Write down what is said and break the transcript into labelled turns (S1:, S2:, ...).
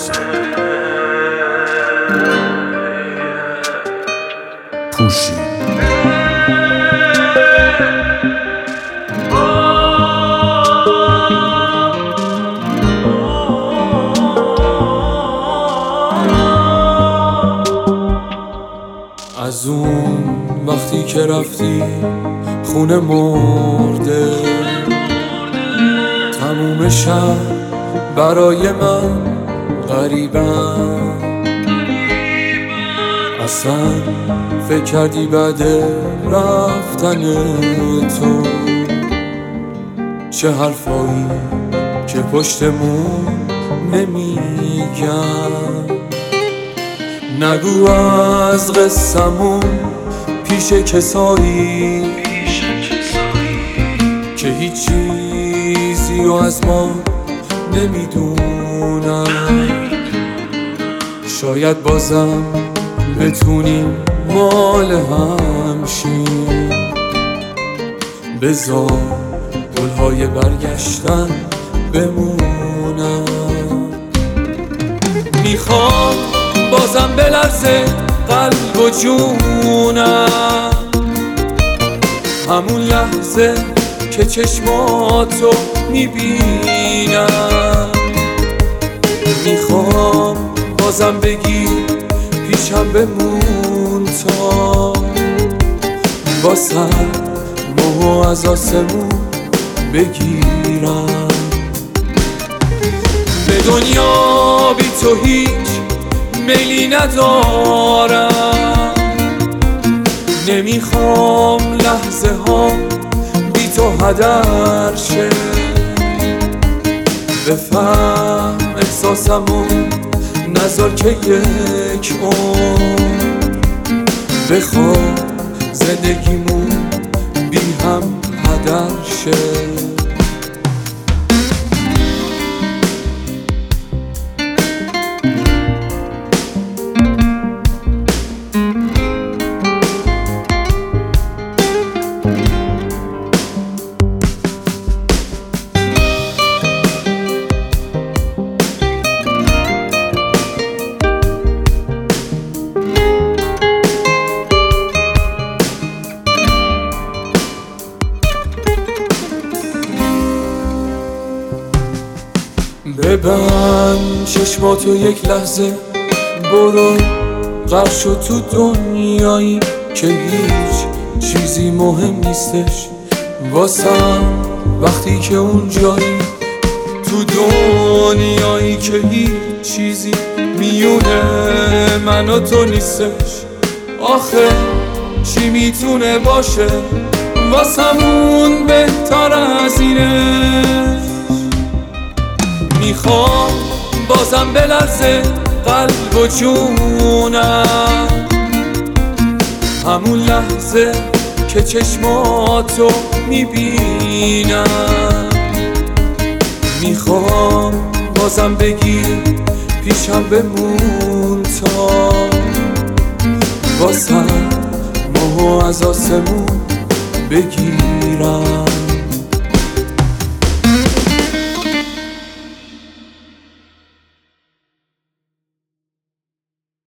S1: پادکست. پوشی از اون وقتی که رفتی خونه مرده، تموم شب برای من غریبم. اصلا فکر کردی بعد رفتن تو چه حرفایی که پشتمون نمیگم؟ نگو از قصمون پیش کسایی که هیچ چیزی رو از ما نمیدونن. شاید بازم بتونیم مال هم شیم. بذار گلهای برگشتن بمونن. میخوام بازم بلرزه قلب و جونم، همون لحظه که چشماتو میبینم. میخوام بازم بگی پیشم بمون تا واسه ماهو از آسمون بگیرم. به دنیا بی تو هیچ میلی ندارم. نمیخوام لحظه ها بی تو هدر شه. بفهم احساسمو نذار که یک عمر بخواه زندگیمون بی هم هدر شه. ببند چشماتو یک لحظه، برو غرق شو تو دنیایی که هیچ چیزی مهم نیستش واسم. وقتی که اونجایی تو دنیایی که هیچ چیزی میونه من و تو نیستش. آخه چی میتونه باشه واسمون بهتر از اینه؟ میخوام بازم بلرزه قلب و جونم، همون لحظه که چشماتو میبینم. میخوام بازم بگی پیشم بمون تا واسه ماهو از آسمون بگیرم.